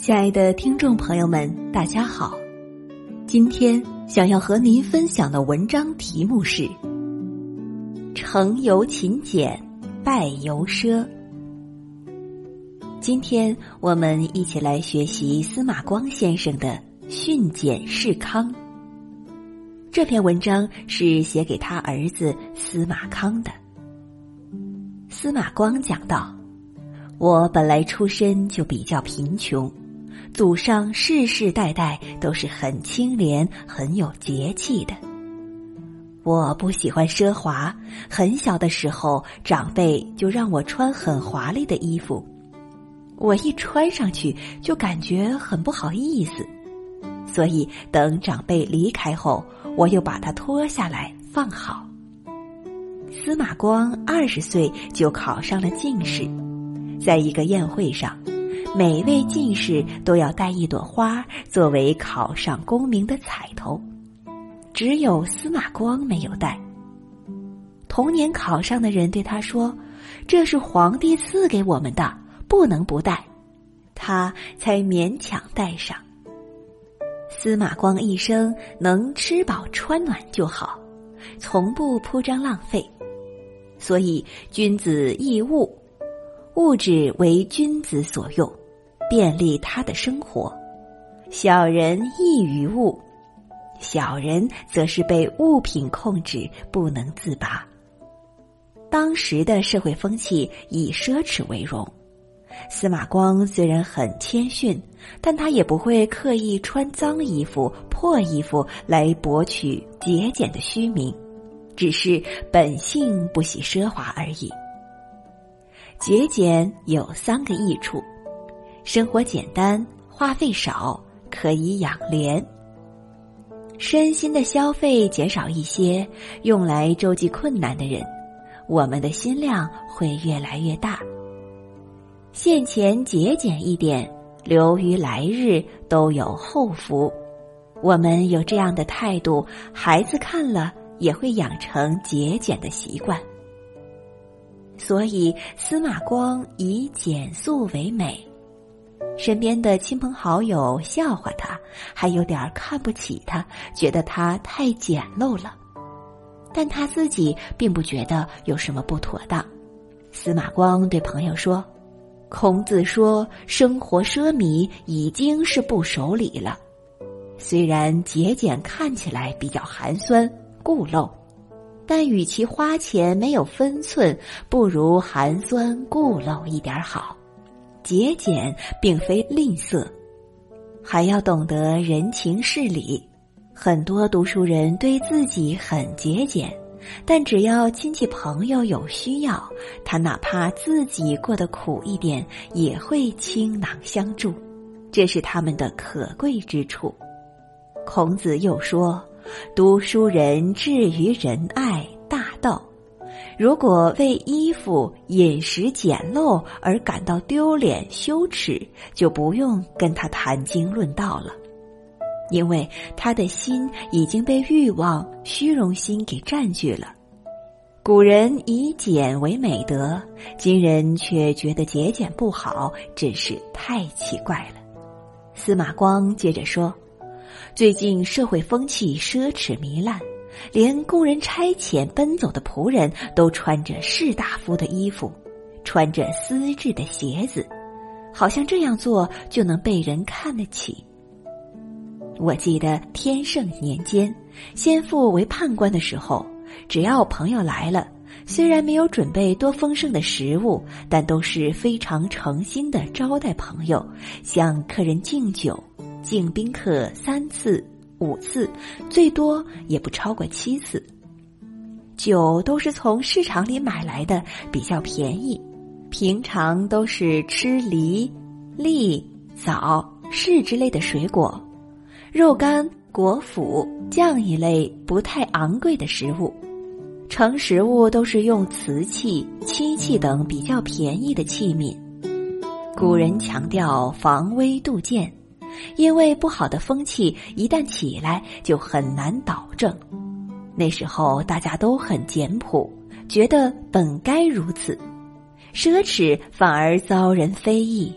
亲爱的听众朋友们，大家好。今天想要和您分享的文章题目是成由勤俭，败由奢。今天我们一起来学习司马光先生的训俭示康。这篇文章是写给他儿子司马康的。司马光讲道，我本来出身就比较贫穷，祖上世世代代都是很清廉很有节气的。我不喜欢奢华，很小的时候长辈就让我穿很华丽的衣服，我一穿上去就感觉很不好意思，所以等长辈离开后，我又把它脱下来放好。司马光20岁就考上了进士，在一个宴会上，每位进士都要带一朵花作为考上功名的彩头，只有司马光没有带。同年考上的人对他说，这是皇帝赐给我们的，不能不带，他才勉强带上。司马光一生能吃饱穿暖就好，从不铺张浪费，所以君子易物，物质为君子所用，便利他的生活；小人易于物，小人则是被物品控制，不能自拔。当时的社会风气以奢侈为荣，司马光虽然很谦逊，但他也不会刻意穿脏衣服破衣服来博取节俭的虚名，只是本性不喜奢华而已。节俭有3个益处：生活简单，花费少，可以养廉。身心的消费减少一些，用来周济困难的人，我们的心量会越来越大。现前节俭一点，留于来日都有后福。我们有这样的态度，孩子看了也会养成节俭的习惯。所以司马光以简素为美，身边的亲朋好友笑话他，还有点看不起他，觉得他太简陋了。但他自己并不觉得有什么不妥当。司马光对朋友说，孔子说生活奢靡已经是不守礼了，虽然节俭看起来比较寒酸固陋，但与其花钱没有分寸，不如寒酸固陋一点好。节俭并非吝啬，还要懂得人情事理。很多读书人对自己很节俭，但只要亲戚朋友有需要，他哪怕自己过得苦一点，也会倾囊相助，这是他们的可贵之处。孔子又说，读书人至于仁爱大道，如果为衣服饮食简陋而感到丢脸羞耻，就不用跟他谈经论道了，因为他的心已经被欲望虚荣心给占据了。古人以俭为美德，今人却觉得节俭不好，真是太奇怪了。司马光接着说，最近社会风气奢侈糜烂，连工人差遣奔走的仆人都穿着士大夫的衣服，穿着丝质的鞋子，好像这样做就能被人看得起。我记得天圣年间，先父为判官的时候，只要朋友来了，虽然没有准备多丰盛的食物，但都是非常诚心的招待朋友，向客人敬酒，敬宾客3次5次，最多也不超过7次。酒都是从市场里买来的，比较便宜，平常都是吃梨、栗、枣、柿之类的水果，肉干、果脯、酱一类不太昂贵的食物。盛食物都是用瓷器、漆器等比较便宜的器皿。古人强调防微杜渐，因为不好的风气一旦起来就很难导正。那时候大家都很简朴，觉得本该如此，奢侈反而遭人非议。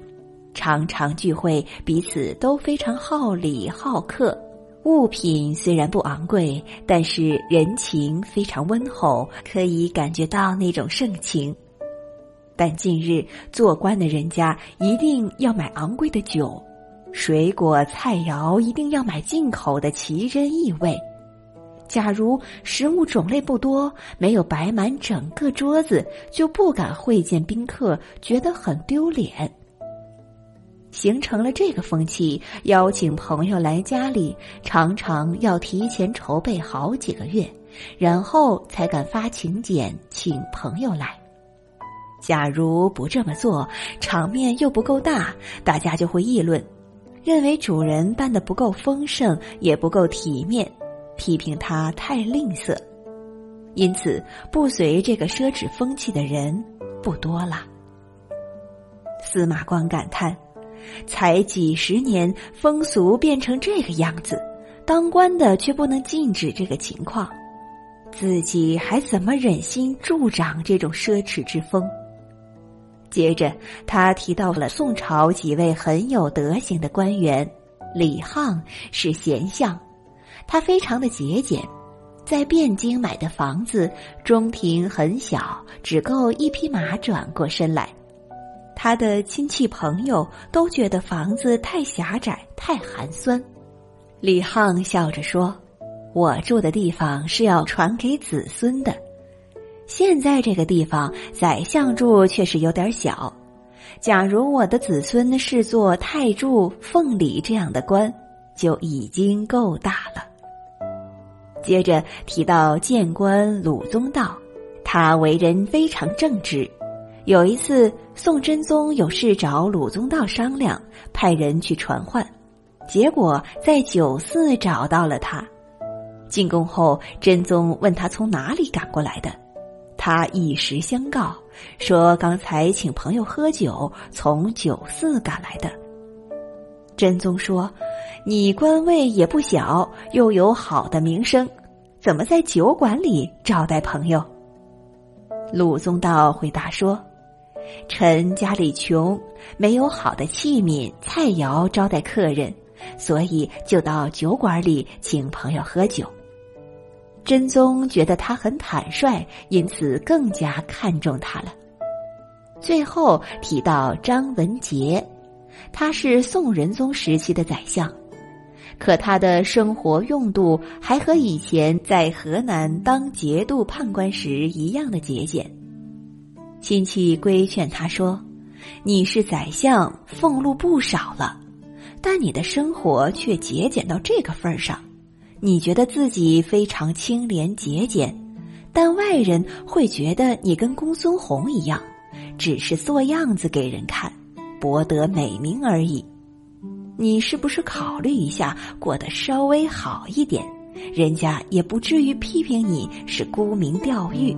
常常聚会，彼此都非常好礼好客。物品虽然不昂贵，但是人情非常温厚，可以感觉到那种盛情。但近日做官的人家一定要买昂贵的酒，水果菜肴一定要买进口的奇珍异味。假如食物种类不多，没有摆满整个桌子，就不敢会见宾客，觉得很丢脸。形成了这个风气，邀请朋友来家里，常常要提前筹备好几个月，然后才敢发请柬请朋友来。假如不这么做，场面又不够大，大家就会议论，认为主人办得不够丰盛，也不够体面，批评他太吝啬。因此不随这个奢侈风气的人不多了。司马光感叹，才几十年，风俗变成这个样子，当官的却不能禁止这个情况，自己还怎么忍心助长这种奢侈之风？接着他提到了宋朝几位很有德行的官员。李沆是贤相，他非常的节俭，在汴京买的房子中庭很小，只够一匹马转过身来。他的亲戚朋友都觉得房子太狭窄太寒酸。李沆笑着说，我住的地方是要传给子孙的，现在这个地方宰相住却是有点小，假如我的子孙是做太柱、奉礼这样的官，就已经够大了。接着提到谏官鲁宗道，他为人非常正直。有一次宋真宗有事找鲁宗道商量，派人去传唤，结果在酒肆找到了他。进宫后，真宗问他从哪里赶过来的，他一时相告，说刚才请朋友喝酒，从酒肆赶来的。真宗说，你官位也不小，又有好的名声，怎么在酒馆里招待朋友？鲁宗道回答说，臣家里穷，没有好的器皿菜肴招待客人，所以就到酒馆里请朋友喝酒。真宗觉得他很坦率，因此更加看重他了。最后提到张文杰，他是宋仁宗时期的宰相，可他的生活用度还和以前在河南当节度判官时一样的节俭。亲戚规劝他说，你是宰相，俸禄不少了，但你的生活却节俭到这个份上，你觉得自己非常清廉节俭，但外人会觉得你跟公孙弘一样，只是做样子给人看，博得美名而已。你是不是考虑一下，过得稍微好一点，人家也不至于批评你是沽名钓誉。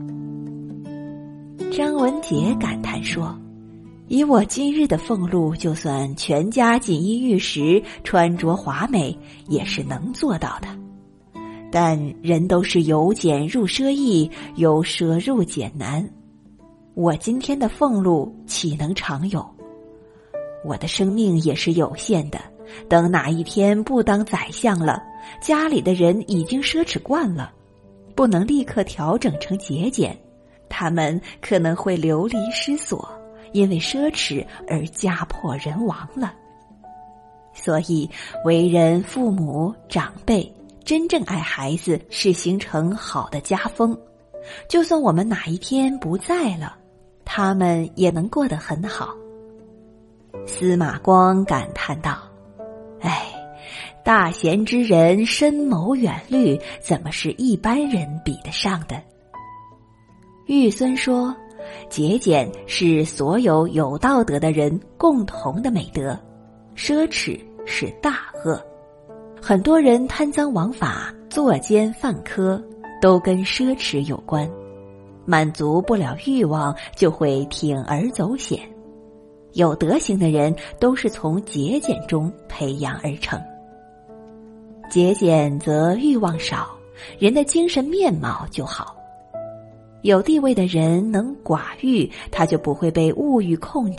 张文杰感叹说，以我今日的俸禄，就算全家锦衣玉食，穿着华美，也是能做到的。但人都是由俭入奢易，由奢入俭难。我今天的俸禄岂能常有？我的生命也是有限的，等哪一天不当宰相了，家里的人已经奢侈惯了，不能立刻调整成节俭，他们可能会流离失所，因为奢侈而家破人亡了。所以为人父母长辈真正爱孩子，是形成好的家风，就算我们哪一天不在了，他们也能过得很好。司马光感叹道，哎，大贤之人深谋远虑，怎么是一般人比得上的？玉孙说，节俭是所有有道德的人共同的美德，奢侈是大恶。很多人贪赃枉法、作奸犯科，都跟奢侈有关，满足不了欲望，就会铤而走险。有德行的人都是从节俭中培养而成。节俭则欲望少，人的精神面貌就好。有地位的人能寡欲，他就不会被物欲控制，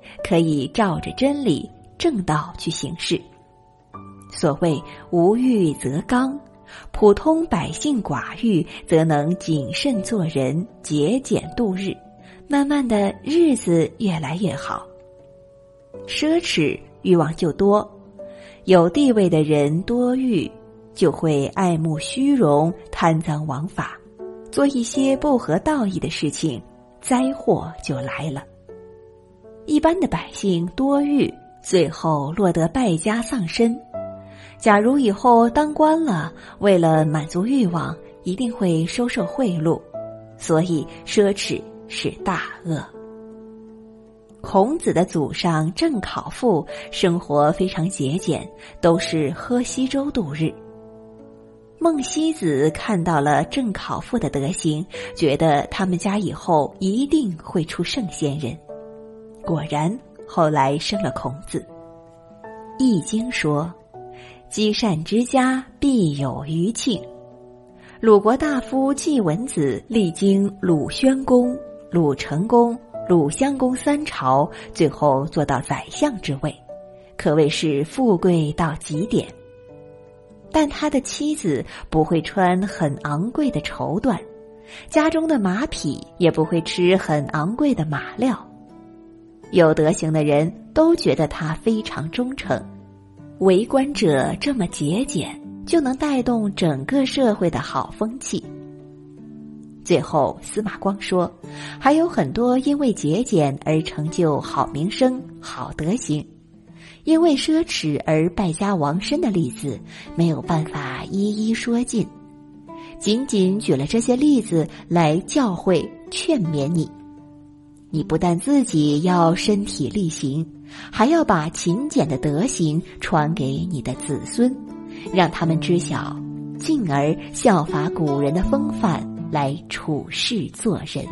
可以照着真理正道去行事。所谓无欲则刚，普通百姓寡欲，则能谨慎做人，节俭度日，慢慢的日子越来越好。奢侈欲望就多，有地位的人多欲，就会爱慕虚荣，贪赃枉法，做一些不合道义的事情，灾祸就来了。一般的百姓多欲，最后落得败家丧身。假如以后当官了，为了满足欲望，一定会收受贿赂，所以奢侈是大恶。孔子的祖上郑考父生活非常节俭，都是喝稀粥度日。孟西子看到了郑考父的德行，觉得他们家以后一定会出圣贤人。果然，后来生了孔子。易经说，积善之家，必有余庆。鲁国大夫季文子历经鲁宣公、鲁成公、鲁襄公3朝，最后做到宰相之位，可谓是富贵到极点。但他的妻子不会穿很昂贵的绸缎，家中的马匹也不会吃很昂贵的马料。有德行的人都觉得他非常忠诚，为官者这么节俭，就能带动整个社会的好风气。最后司马光说，还有很多因为节俭而成就好名声、好德行，因为奢侈而败家亡身的例子，没有办法一一说尽，仅仅举了这些例子来教诲劝勉你。你不但自己要身体力行，还要把勤俭的德行传给你的子孙，让他们知晓，进而效法古人的风范来处事做人。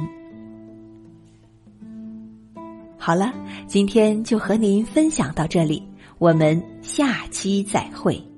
好了，今天就和您分享到这里，我们下期再会。